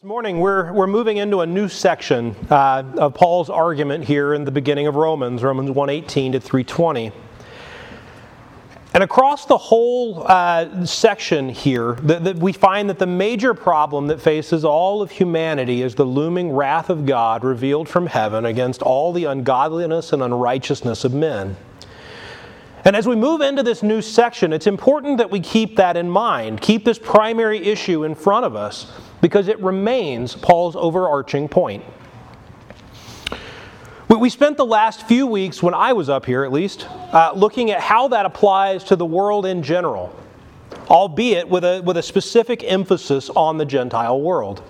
This morning we're moving into a new section of Paul's argument here in the beginning of Romans 1:18 to 3:20. And across the whole section here, we find that the major problem that faces all of humanity is the looming wrath of God revealed from heaven against all the ungodliness and unrighteousness of men. And as we move into this new section, it's important that we keep that in mind, keep this primary issue in front of us, because it remains Paul's overarching point. We spent the last few weeks, when I was up here at least, looking at how that applies to the world in general, albeit with a specific emphasis on the Gentile world.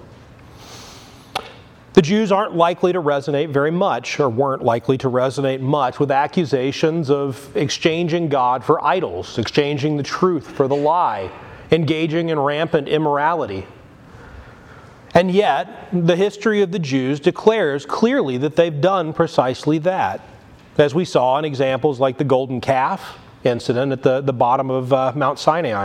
The Jews aren't likely to resonate very much, or weren't likely to resonate much, with accusations of exchanging God for idols, exchanging the truth for the lie, engaging in rampant immorality. And yet, the history of the Jews declares clearly that they've done precisely that, as we saw in examples like the golden calf incident at the bottom of Mount Sinai.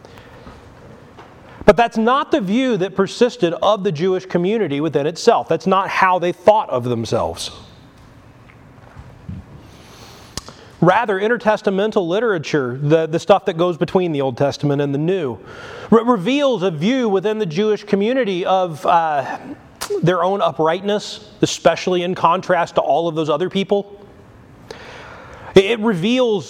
But that's not the view that persisted of the Jewish community within itself. That's not how they thought of themselves. Rather, intertestamental literature, the stuff that goes between the Old Testament and the New, reveals a view within the Jewish community of their own uprightness, especially in contrast to all of those other people. It reveals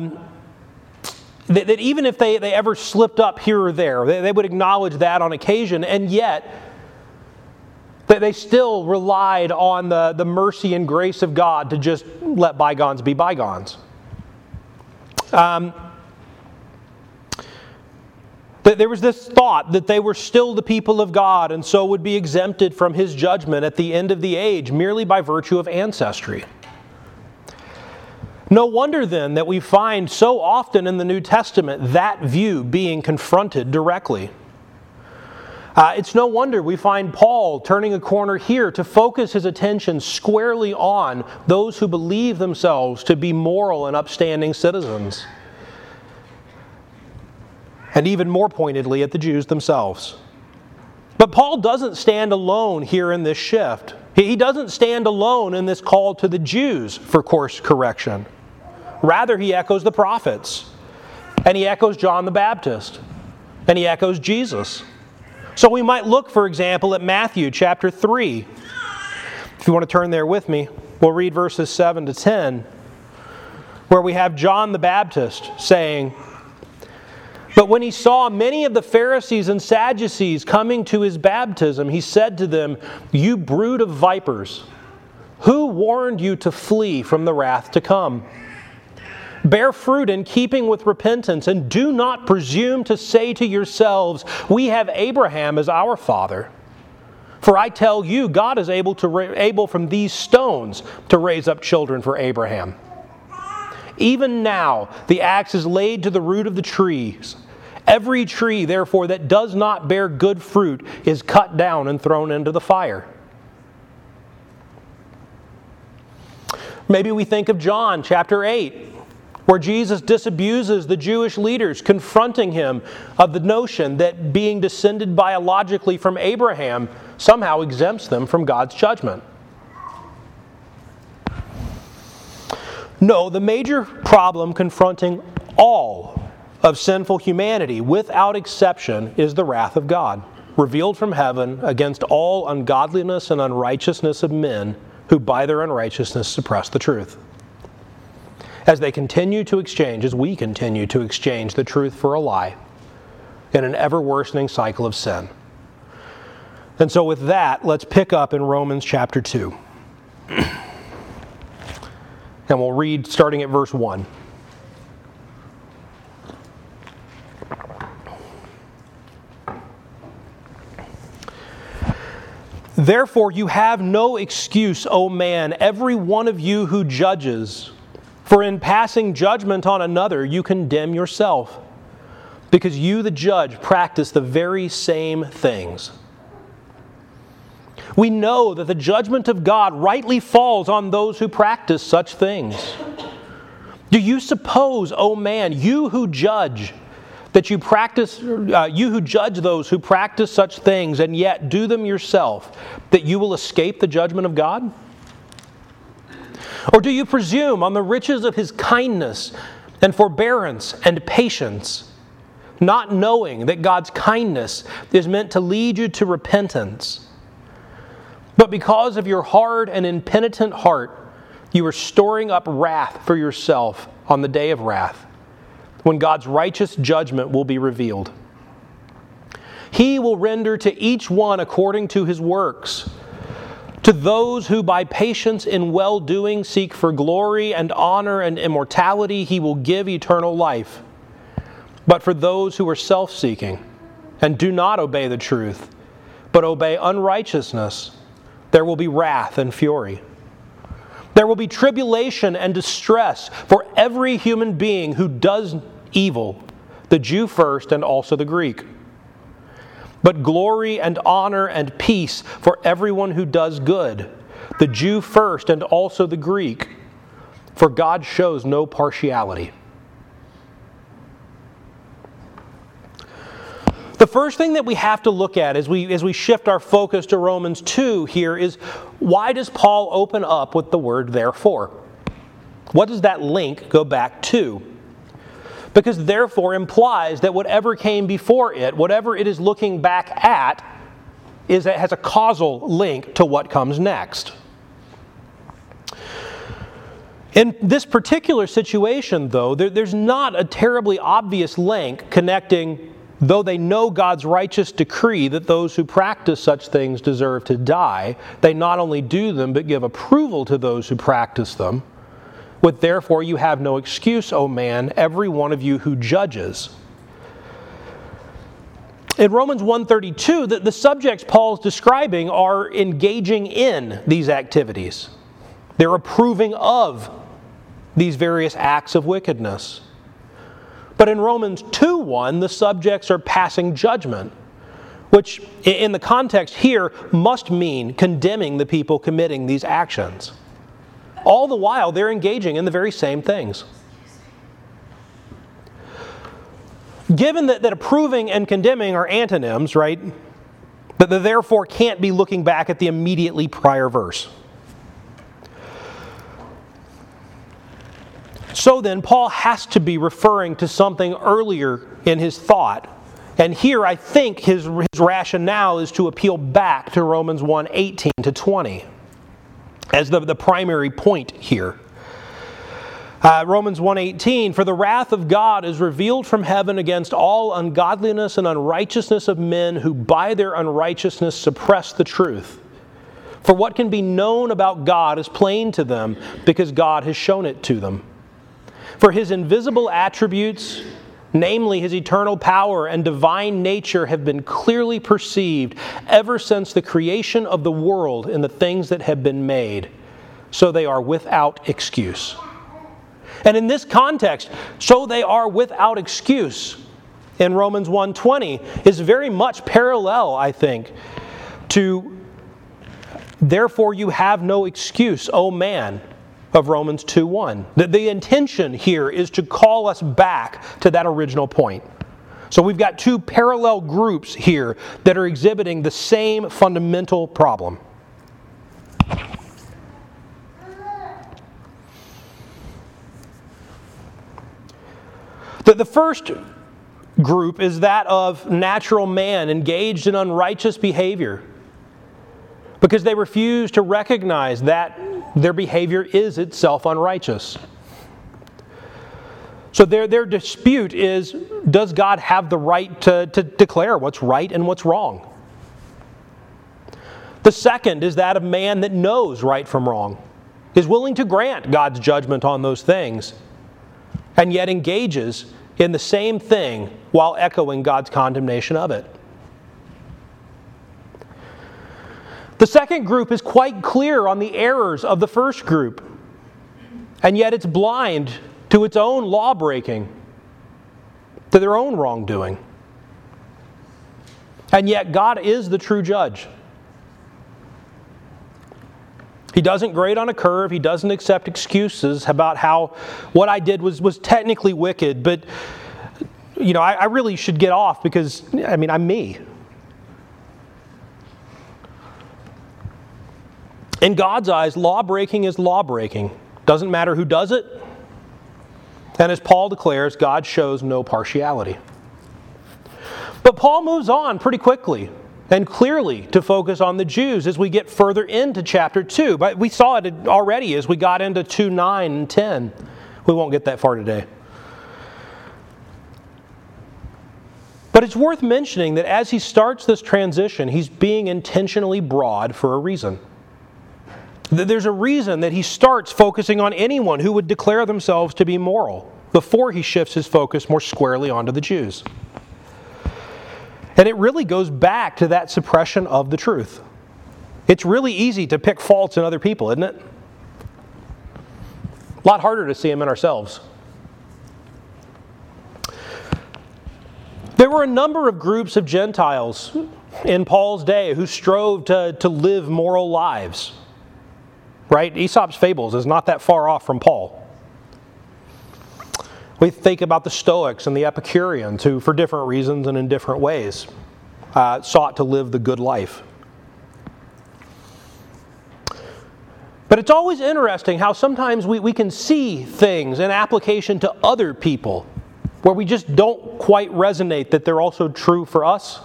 that even if they ever slipped up here or there, they would acknowledge that on occasion, and yet that they still relied on the mercy and grace of God to just let bygones be bygones. There was this thought that they were still the people of God and so would be exempted from His judgment at the end of the age merely by virtue of ancestry. No wonder then that we find so often in the New Testament that view being confronted directly. It's no wonder we find Paul turning a corner here to focus his attention squarely on those who believe themselves to be moral and upstanding citizens. And even more pointedly at the Jews themselves. But Paul doesn't stand alone here in this shift. He doesn't stand alone in this call to the Jews for course correction. Rather, he echoes the prophets. And he echoes John the Baptist. And he echoes Jesus. So we might look, for example, at Matthew chapter 3. If you want to turn there with me, we'll read verses 7 to 10, where we have John the Baptist saying, "But when he saw many of the Pharisees and Sadducees coming to his baptism, he said to them, 'You brood of vipers, who warned you to flee from the wrath to come? Bear fruit in keeping with repentance, and do not presume to say to yourselves, we have Abraham as our father. For I tell you, God is able from these stones to raise up children for Abraham. Even now the axe is laid to the root of the trees. Every tree, therefore, that does not bear good fruit is cut down and thrown into the fire.'" Maybe we think of John chapter 8, where Jesus disabuses the Jewish leaders, confronting him of the notion that being descended biologically from Abraham somehow exempts them from God's judgment. No, the major problem confronting all of sinful humanity, without exception, is the wrath of God, revealed from heaven against all ungodliness and unrighteousness of men who by their unrighteousness suppress the truth. As we continue to exchange the truth for a lie in an ever-worsening cycle of sin. And so with that, let's pick up in Romans chapter 2. And we'll read starting at verse 1. "Therefore you have no excuse, O man, every one of you who judges. For in passing judgment on another, you condemn yourself, because you, the judge, practice the very same things. We know that the judgment of God rightly falls on those who practice such things. Do you suppose, O man, you who judge, that you practice, you who judge those who practice such things and yet do them yourself, that you will escape the judgment of God? Or do you presume on the riches of His kindness and forbearance and patience, not knowing that God's kindness is meant to lead you to repentance? But because of your hard and impenitent heart, you are storing up wrath for yourself on the day of wrath, when God's righteous judgment will be revealed. He will render to each one according to his works. To those who by patience in well-doing seek for glory and honor and immortality, He will give eternal life. But for those who are self-seeking and do not obey the truth, but obey unrighteousness, there will be wrath and fury. There will be tribulation and distress for every human being who does evil, the Jew first and also the Greek. But glory and honor and peace for everyone who does good, the Jew first and also the Greek, for God shows no partiality. The first thing that we have to look at as we shift our focus to Romans 2 here is, why does Paul open up with the word therefore? What does that link go back to? Because therefore implies that whatever came before it, whatever it is looking back at, has a causal link to what comes next. In this particular situation, though, there's not a terribly obvious link connecting, though they know God's righteous decree that those who practice such things deserve to die, they not only do them, but give approval to those who practice them. With therefore you have no excuse, O man, every one of you who judges. In Romans 1:32, the subjects Paul's describing are engaging in these activities. They're approving of these various acts of wickedness. But in Romans 2:1, the subjects are passing judgment, which in the context here must mean condemning the people committing these actions. All the while, they're engaging in the very same things. Given that approving and condemning are antonyms, right? That the therefore can't be looking back at the immediately prior verse. So then, Paul has to be referring to something earlier in his thought. And here, I think his rationale is to appeal back to Romans 1:18 to 20. As the primary point here. Romans 1:18, for the wrath of God is revealed from heaven against all ungodliness and unrighteousness of men who by their unrighteousness suppress the truth. For what can be known about God is plain to them, because God has shown it to them. For His invisible attributes, namely His eternal power and divine nature, have been clearly perceived ever since the creation of the world in the things that have been made, so they are without excuse. And in this context, so they are without excuse, in Romans 1:20, is very much parallel, I think, to therefore you have no excuse, O man, of Romans 2:1. The intention here is to call us back to that original point. So we've got two parallel groups here that are exhibiting the same fundamental problem. The first group is that of natural man engaged in unrighteous behavior, because they refuse to recognize that their behavior is itself unrighteous. So their dispute is, does God have the right to declare what's right and what's wrong? The second is that of man that knows right from wrong, is willing to grant God's judgment on those things, and yet engages in the same thing while echoing God's condemnation of it. The second group is quite clear on the errors of the first group, and yet it's blind to its own law-breaking, to their own wrongdoing. And yet God is the true judge. He doesn't grade on a curve. He doesn't accept excuses about how what I did was technically wicked, but I really should get off because, I'm me. In God's eyes, law breaking is law breaking. Doesn't matter who does it. And as Paul declares, God shows no partiality. But Paul moves on pretty quickly and clearly to focus on the Jews as we get further into chapter 2. But we saw it already as we got into 2:9 and 10. We won't get that far today. But it's worth mentioning that as he starts this transition, he's being intentionally broad for a reason. There's a reason that he starts focusing on anyone who would declare themselves to be moral before he shifts his focus more squarely onto the Jews. And it really goes back to that suppression of the truth. It's really easy to pick faults in other people, isn't it? A lot harder to see them in ourselves. There were a number of groups of Gentiles in Paul's day who strove to live moral lives. Right? Aesop's Fables is not that far off from Paul. We think about the Stoics and the Epicureans who, for different reasons and in different ways, sought to live the good life. But it's always interesting how sometimes we can see things in application to other people where we just don't quite resonate that they're also true for us.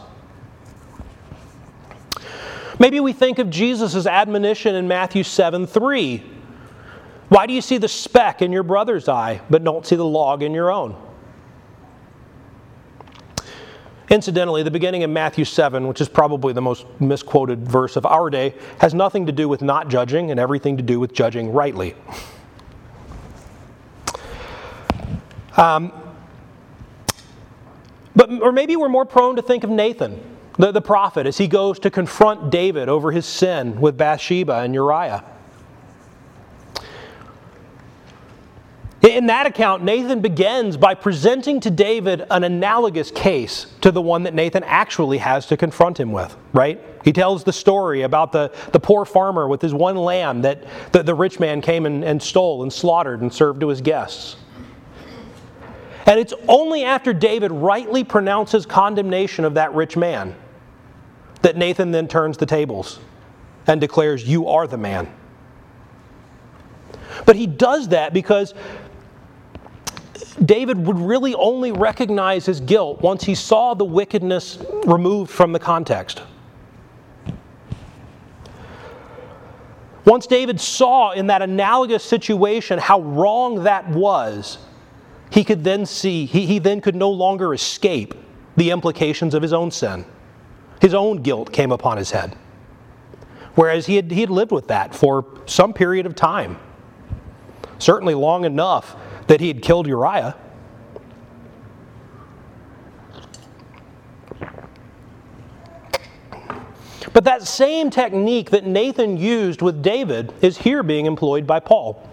Maybe we think of Jesus' admonition in Matthew 7:3. Why do you see the speck in your brother's eye, but don't see the log in your own? Incidentally, the beginning of Matthew 7, which is probably the most misquoted verse of our day, has nothing to do with not judging and everything to do with judging rightly. Or maybe we're more prone to think of Nathan, the prophet, as he goes to confront David over his sin with Bathsheba and Uriah. In that account, Nathan begins by presenting to David an analogous case to the one that Nathan actually has to confront him with, right? He tells the story about the poor farmer with his one lamb that the rich man came and stole and slaughtered and served to his guests. And it's only after David rightly pronounces condemnation of that rich man that Nathan then turns the tables and declares, "You are the man." But he does that because David would really only recognize his guilt once he saw the wickedness removed from the context. Once David saw in that analogous situation how wrong that was, he could then see, he then could no longer escape the implications of his own sin. His own guilt came upon his head. Whereas he had lived with that for some period of time. Certainly long enough that he had killed Uriah. But that same technique that Nathan used with David is here being employed by Paul.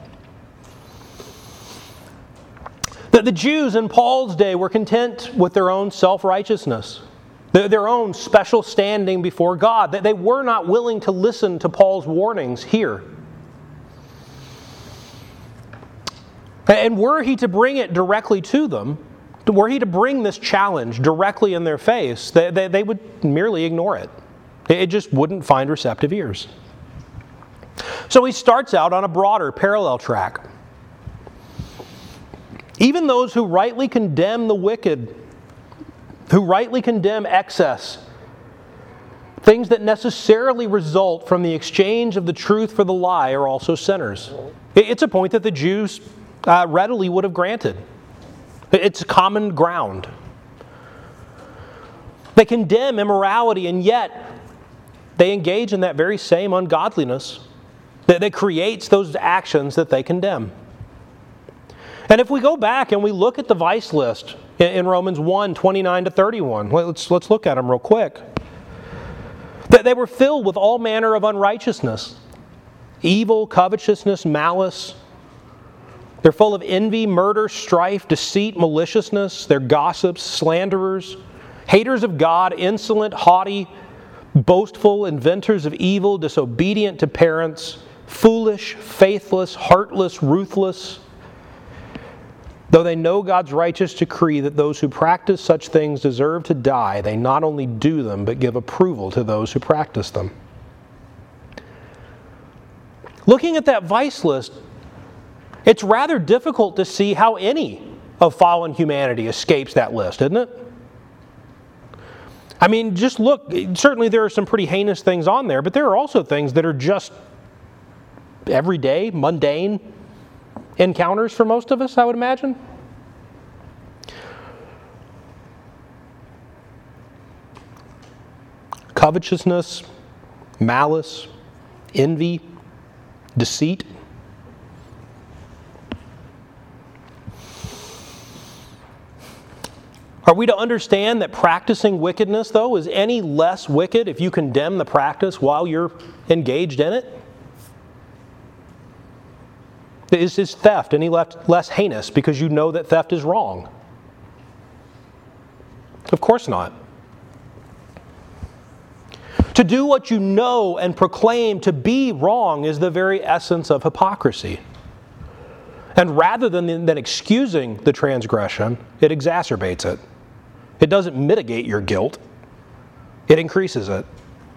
That the Jews in Paul's day were content with their own self-righteousness, their own special standing before God, that they were not willing to listen to Paul's warnings here. And were he to bring it directly to them, were he to bring this challenge directly in their face, they would merely ignore it. It just wouldn't find receptive ears. So he starts out on a broader parallel track. Even those who rightly condemn the wicked, who rightly condemn excess, things that necessarily result from the exchange of the truth for the lie, are also sinners. It's a point that the Jews readily would have granted. It's common ground. They condemn immorality, and yet they engage in that very same ungodliness that creates those actions that they condemn. And if we go back and we look at the vice list in Romans 1, 29 to 31, let's look at them real quick. That they were filled with all manner of unrighteousness, evil, covetousness, malice. They're full of envy, murder, strife, deceit, maliciousness. They're gossips, slanderers, haters of God, insolent, haughty, boastful, inventors of evil, disobedient to parents, foolish, faithless, heartless, ruthless. Though they know God's righteous decree that those who practice such things deserve to die, they not only do them, but give approval to those who practice them. Looking at that vice list, it's rather difficult to see how any of fallen humanity escapes that list, isn't it? I mean, just look, certainly there are some pretty heinous things on there, but there are also things that are just everyday, mundane encounters for most of us, I would imagine. Covetousness, malice, envy, deceit. Are we to understand that practicing wickedness, though, is any less wicked if you condemn the practice while you're engaged in it? Is theft any less heinous because you know that theft is wrong? Of course not. To do what you know and proclaim to be wrong is the very essence of hypocrisy. And rather than excusing the transgression, it exacerbates it. It doesn't mitigate your guilt, it increases it.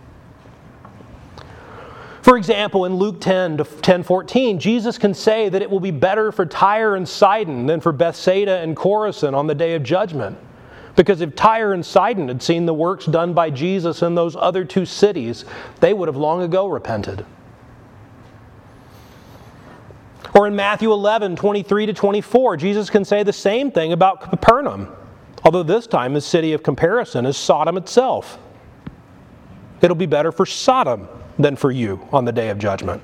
For example, in Luke 10:14, Jesus can say that it will be better for Tyre and Sidon than for Bethsaida and Chorazin on the day of judgment. Because if Tyre and Sidon had seen the works done by Jesus in those other two cities, they would have long ago repented. Or in Matthew 11:23-24, Jesus can say the same thing about Capernaum, although this time the city of comparison is Sodom itself. It'll be better for Sodom than for you on the day of judgment.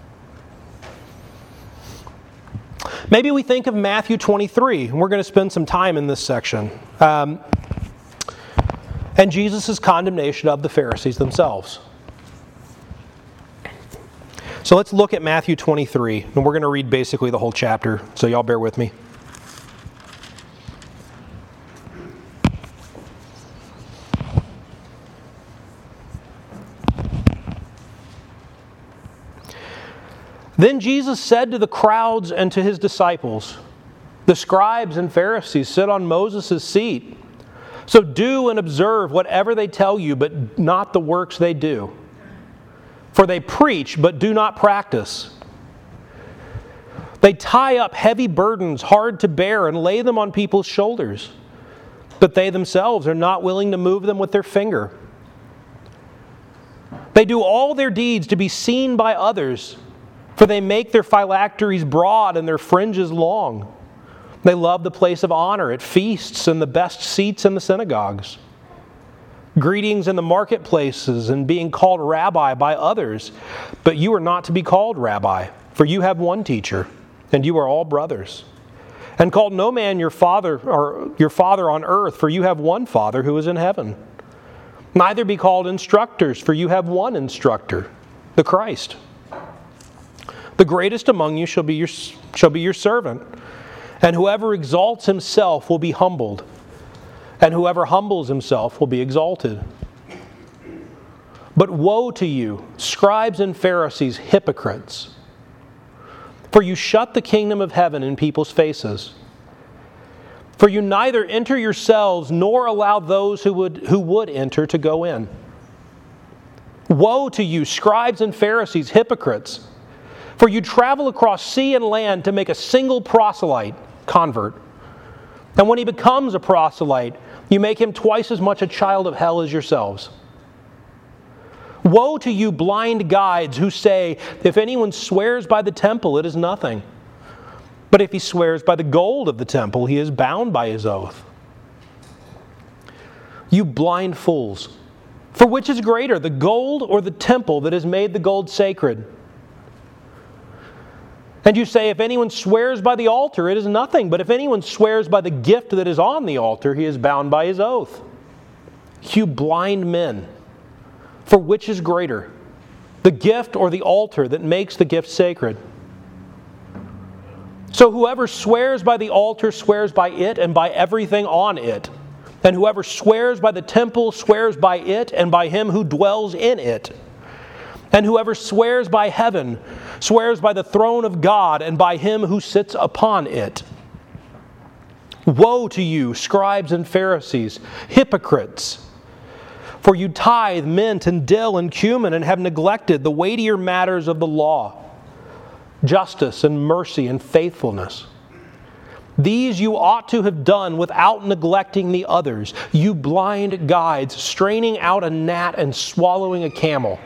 Maybe we think of Matthew 23, and we're going to spend some time in this section, and Jesus' condemnation of the Pharisees themselves. So let's look at Matthew 23, and we're going to read basically the whole chapter, so y'all bear with me. Then Jesus said to the crowds and to his disciples, "The scribes and Pharisees sit on Moses' seat. So do and observe whatever they tell you, but not the works they do. For they preach, but do not practice. They tie up heavy burdens hard to bear and lay them on people's shoulders, but they themselves are not willing to move them with their finger. They do all their deeds to be seen by others, for they make their phylacteries broad and their fringes long. They love the place of honor at feasts and the best seats in the synagogues, greetings in the marketplaces and being called rabbi by others. But you are not to be called rabbi, for you have one teacher, and you are all brothers. And call no man your father on earth, for you have one Father who is in heaven. Neither be called instructors, for you have one instructor, the Christ. The greatest among you shall be your servant, and whoever exalts himself will be humbled, and whoever humbles himself will be exalted. But woe to you, scribes and Pharisees, hypocrites! For you shut the kingdom of heaven in people's faces. For you neither enter yourselves nor allow those who would enter to go in. Woe to you, scribes and Pharisees, hypocrites! For you travel across sea and land to make a single proselyte convert. And when he becomes a proselyte, you make him twice as much a child of hell as yourselves. Woe to you, blind guides, who say, if anyone swears by the temple, it is nothing. But if he swears by the gold of the temple, he is bound by his oath. You blind fools, for which is greater, the gold or the temple that has made the gold sacred? And you say, if anyone swears by the altar, it is nothing. But if anyone swears by the gift that is on the altar, he is bound by his oath. You blind men, for which is greater, the gift or the altar that makes the gift sacred? So whoever swears by the altar swears by it and by everything on it. And whoever swears by the temple swears by it and by him who dwells in it. And whoever swears by heaven swears by the throne of God and by him who sits upon it. Woe to you, scribes and Pharisees, hypocrites! For you tithe mint and dill and cumin and have neglected the weightier matters of the law, justice and mercy and faithfulness. These you ought to have done without neglecting the others, you blind guides, straining out a gnat and swallowing a camel.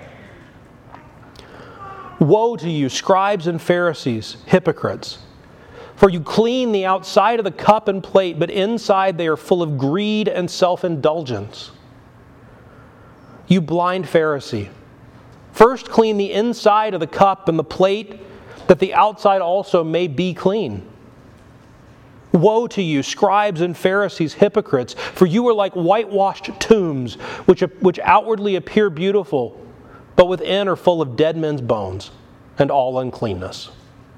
Woe to you, scribes and Pharisees, hypocrites! For you clean the outside of the cup and plate, but inside they are full of greed and self-indulgence. You blind Pharisee, first clean the inside of the cup and the plate, that the outside also may be clean. Woe to you, scribes and Pharisees, hypocrites, for you are like whitewashed tombs, which outwardly appear beautiful, but within are full of dead men's bones and all uncleanness.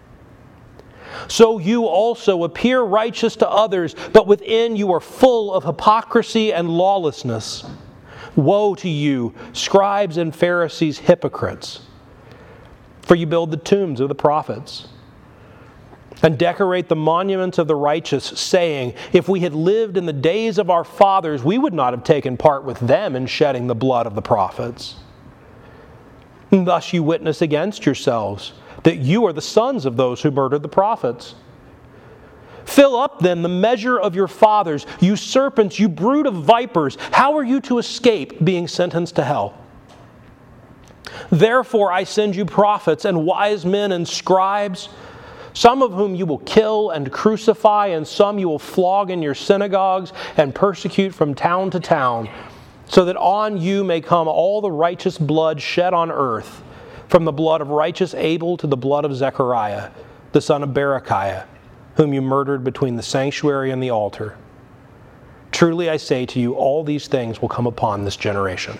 So you also appear righteous to others, but within you are full of hypocrisy and lawlessness. Woe to you, scribes and Pharisees, hypocrites! For you build the tombs of the prophets and decorate the monuments of the righteous, saying, if we had lived in the days of our fathers, we would not have taken part with them in shedding the blood of the prophets. And thus you witness against yourselves that you are the sons of those who murdered the prophets. Fill up then the measure of your fathers, you serpents, you brood of vipers. How are you to escape being sentenced to hell? Therefore I send you prophets and wise men and scribes, some of whom you will kill and crucify, and some you will flog in your synagogues and persecute from town to town, so that on you may come all the righteous blood shed on earth, from the blood of righteous Abel to the blood of Zechariah, the son of Berechiah, whom you murdered between the sanctuary and the altar. Truly I say to you, all these things will come upon this generation.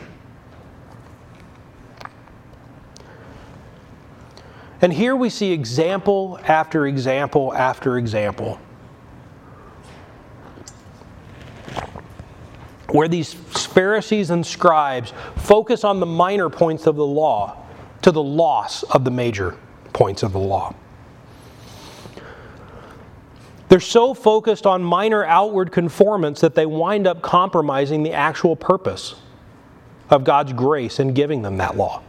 And here we see example after example after example, where these Pharisees and scribes focus on the minor points of the law to the loss of the major points of the law. They're so focused on minor outward conformance that they wind up compromising the actual purpose of God's grace in giving them that law.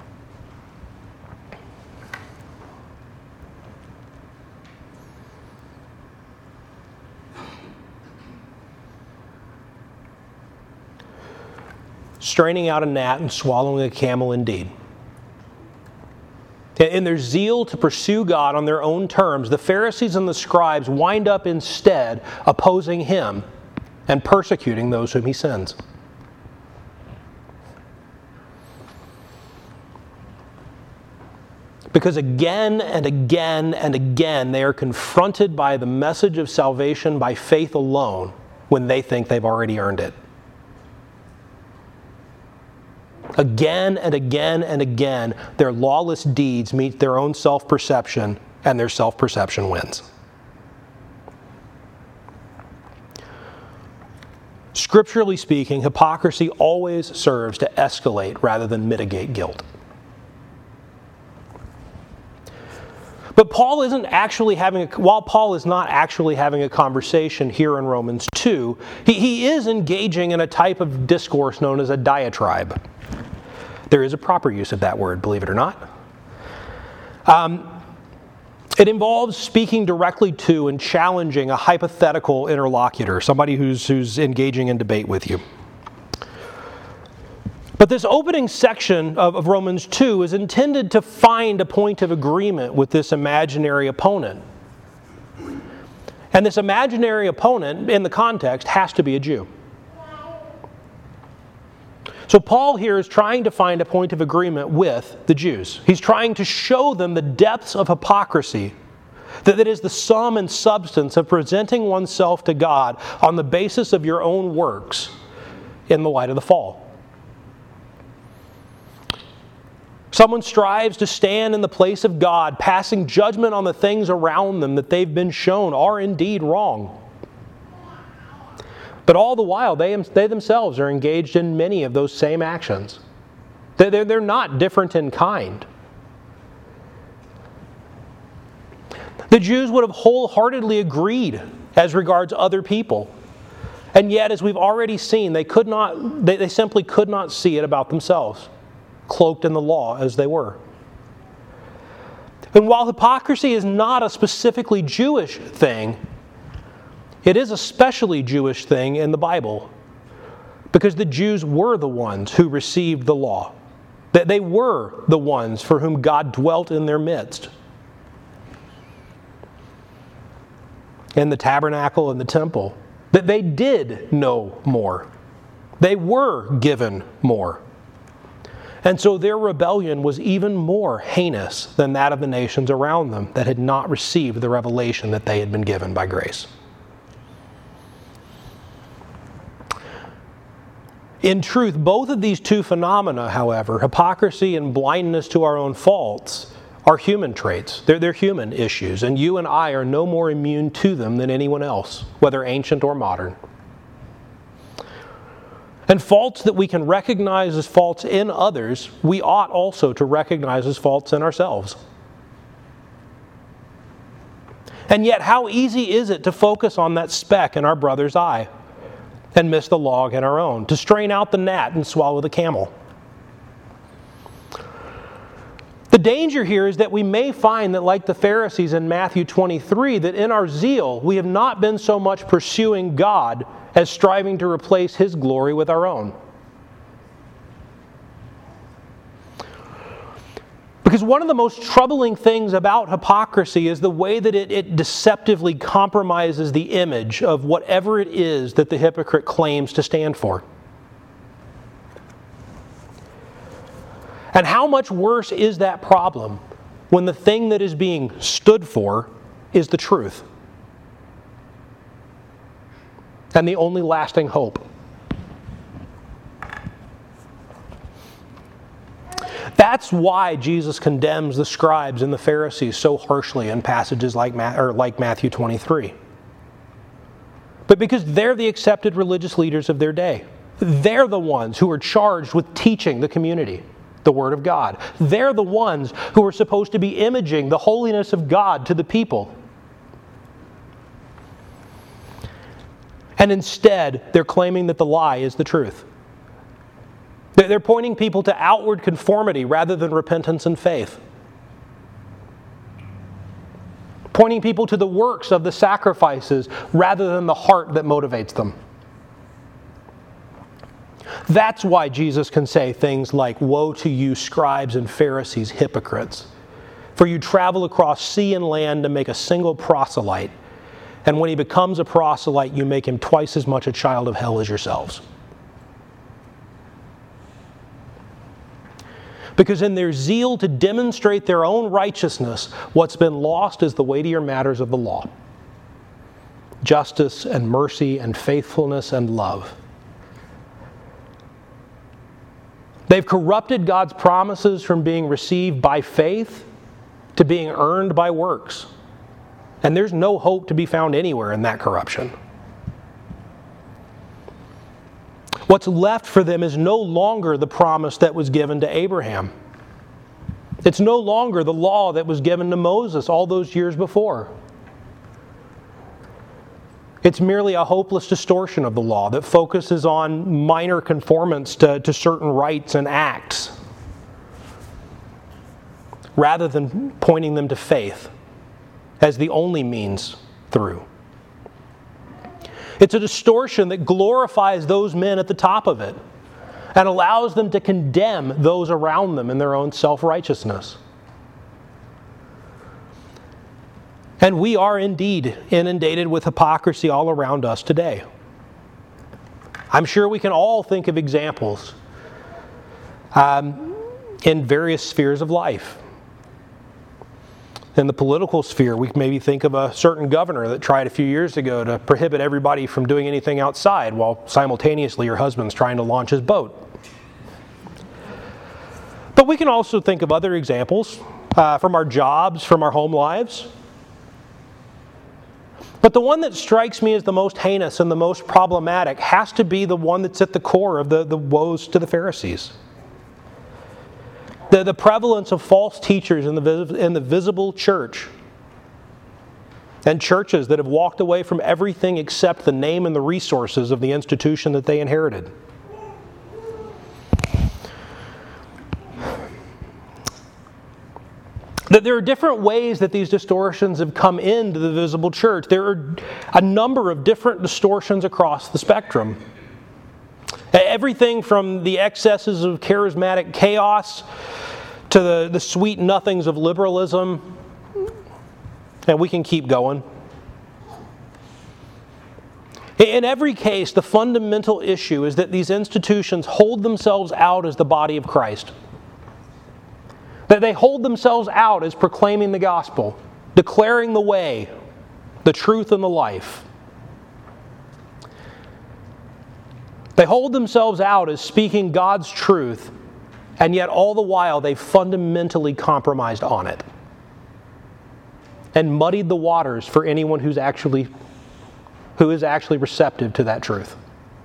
Straining out a gnat and swallowing a camel indeed. In their zeal to pursue God on their own terms, the Pharisees and the scribes wind up instead opposing Him and persecuting those whom He sends. Because again and again and again they are confronted by the message of salvation by faith alone when they think they've already earned it. Again and again and again, their lawless deeds meet their own self-perception, and their self-perception wins. Scripturally speaking, hypocrisy always serves to escalate rather than mitigate guilt. But Paul isn't actually while Paul is not actually having a conversation here in Romans 2, he is engaging in a type of discourse known as a diatribe. There is a proper use of that word, believe it or not. It involves speaking directly to and challenging a hypothetical interlocutor, somebody who's engaging in debate with you. But this opening section of Romans 2 is intended to find a point of agreement with this imaginary opponent. And this imaginary opponent, in the context, has to be a Jew. So Paul here is trying to find a point of agreement with the Jews. He's trying to show them the depths of hypocrisy, that it is the sum and substance of presenting oneself to God on the basis of your own works in the light of the fall. Someone strives to stand in the place of God, passing judgment on the things around them that they've been shown are indeed wrong. But all the while, they themselves are engaged in many of those same actions. They're not different in kind. The Jews would have wholeheartedly agreed as regards other people. And yet, as we've already seen, they simply could not see it about themselves, cloaked in the law as they were. And while hypocrisy is not a specifically Jewish thing, it is a specially Jewish thing in the Bible, because the Jews were the ones who received the law. That they were the ones for whom God dwelt in their midst. In the tabernacle and the temple. That they did know more. They were given more. And so their rebellion was even more heinous than that of the nations around them that had not received the revelation that they had been given by grace. In truth, both of these two phenomena, however, hypocrisy and blindness to our own faults, are human traits. They're human issues, and you and I are no more immune to them than anyone else, whether ancient or modern. And faults that we can recognize as faults in others, we ought also to recognize as faults in ourselves. And yet, how easy is it to focus on that speck in our brother's eye and miss the log in our own, to strain out the gnat and swallow the camel? The danger here is that we may find that, like the Pharisees in Matthew 23, that in our zeal we have not been so much pursuing God as striving to replace His glory with our own. Because one of the most troubling things about hypocrisy is the way that it deceptively compromises the image of whatever it is that the hypocrite claims to stand for. And how much worse is that problem when the thing that is being stood for is the truth and the only lasting hope? That's why Jesus condemns the scribes and the Pharisees so harshly in passages like Matthew 23. But because they're the accepted religious leaders of their day. They're the ones who are charged with teaching the community the Word of God. They're the ones who are supposed to be imaging the holiness of God to the people. And instead, they're claiming that the lie is the truth. They're pointing people to outward conformity rather than repentance and faith. Pointing people to the works of the sacrifices rather than the heart that motivates them. That's why Jesus can say things like, "Woe to you, scribes and Pharisees, hypocrites! For you travel across sea and land to make a single proselyte, and when he becomes a proselyte, you make him twice as much a child of hell as yourselves." Because in their zeal to demonstrate their own righteousness, what's been lost is the weightier matters of the law. Justice and mercy and faithfulness and love. They've corrupted God's promises from being received by faith to being earned by works. And there's no hope to be found anywhere in that corruption. What's left for them is no longer the promise that was given to Abraham. It's no longer the law that was given to Moses all those years before. It's merely a hopeless distortion of the law that focuses on minor conformance to certain rites and acts, rather than pointing them to faith as the only means through. It's a distortion that glorifies those men at the top of it and allows them to condemn those around them in their own self-righteousness. And we are indeed inundated with hypocrisy all around us today. I'm sure we can all think of examples in various spheres of life. In the political sphere, we maybe think of a certain governor that tried a few years ago to prohibit everybody from doing anything outside while simultaneously your husband's trying to launch his boat. But we can also think of other examples from our jobs, from our home lives. But the one that strikes me as the most heinous and the most problematic has to be the one that's at the core of the woes to the Pharisees. The prevalence of false teachers in the visible church and churches that have walked away from everything except the name and the resources of the institution that they inherited. That there are different ways that these distortions have come into the visible church. There are a number of different distortions across the spectrum. Everything from the excesses of charismatic chaos to the sweet nothings of liberalism. And we can keep going. In every case, the fundamental issue is that these institutions hold themselves out as the body of Christ. That they hold themselves out as proclaiming the gospel, declaring the way, the truth, and the life. They hold themselves out as speaking God's truth, and yet all the while they've fundamentally compromised on it and muddied the waters for anyone who is actually receptive to that truth.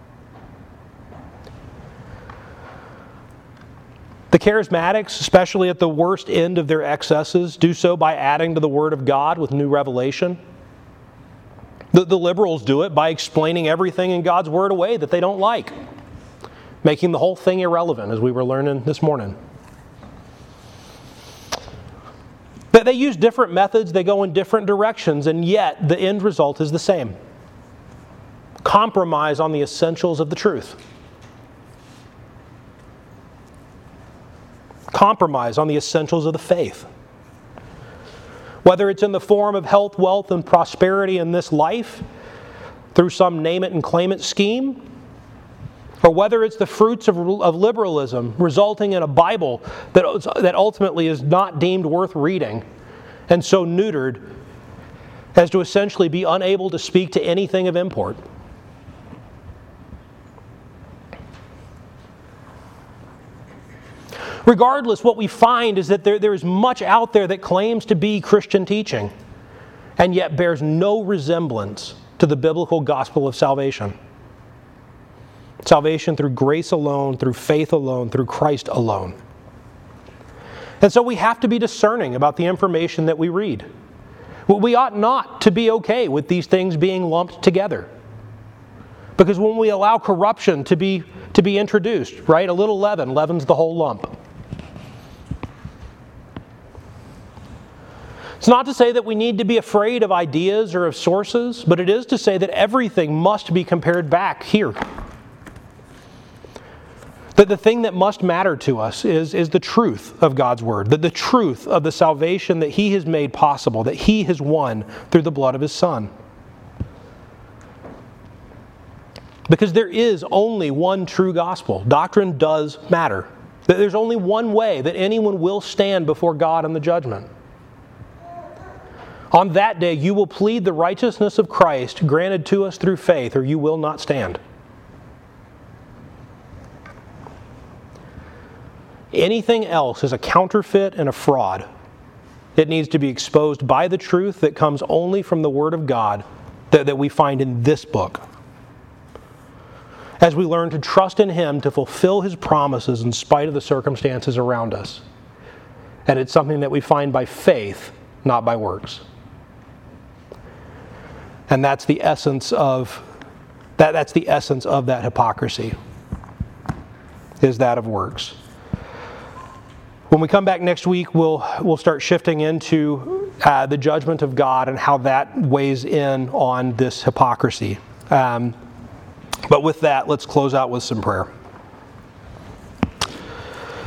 The charismatics, especially at the worst end of their excesses, do so by adding to the Word of God with new revelation. The liberals do it by explaining everything in God's Word away that they don't like, making the whole thing irrelevant, as we were learning this morning. They use different methods, they go in different directions, and yet the end result is the same. Compromise on the essentials of the truth. Compromise on the essentials of the faith. Whether it's in the form of health, wealth, and prosperity in this life, through some name it and claim it scheme, or whether it's the fruits of liberalism resulting in a Bible that ultimately is not deemed worth reading and so neutered as to essentially be unable to speak to anything of import. Regardless, what we find is that there is much out there that claims to be Christian teaching and yet bears no resemblance to the biblical gospel of salvation. Salvation through grace alone, through faith alone, through Christ alone. And so we have to be discerning about the information that we read. We ought not to be okay with these things being lumped together. Because when we allow corruption to be introduced, right, a little leaven leavens the whole lump. It's not to say that we need to be afraid of ideas or of sources, but it is to say that everything must be compared back here. That the thing that must matter to us is the truth of God's Word, that the truth of the salvation that He has made possible, that He has won through the blood of His Son. Because there is only one true gospel. Doctrine does matter. That there's only one way that anyone will stand before God in the judgment. On that day, you will plead the righteousness of Christ granted to us through faith, or you will not stand. Anything else is a counterfeit and a fraud. It needs to be exposed by the truth that comes only from the Word of God that we find in this book. As we learn to trust in Him to fulfill His promises in spite of the circumstances around us. And it's something that we find by faith, not by works. And that's the essence of that's the essence of that hypocrisy, is that of works. When we come back next week, we'll start shifting into the judgment of God and how that weighs in on this hypocrisy. But with that, let's close out with some prayer.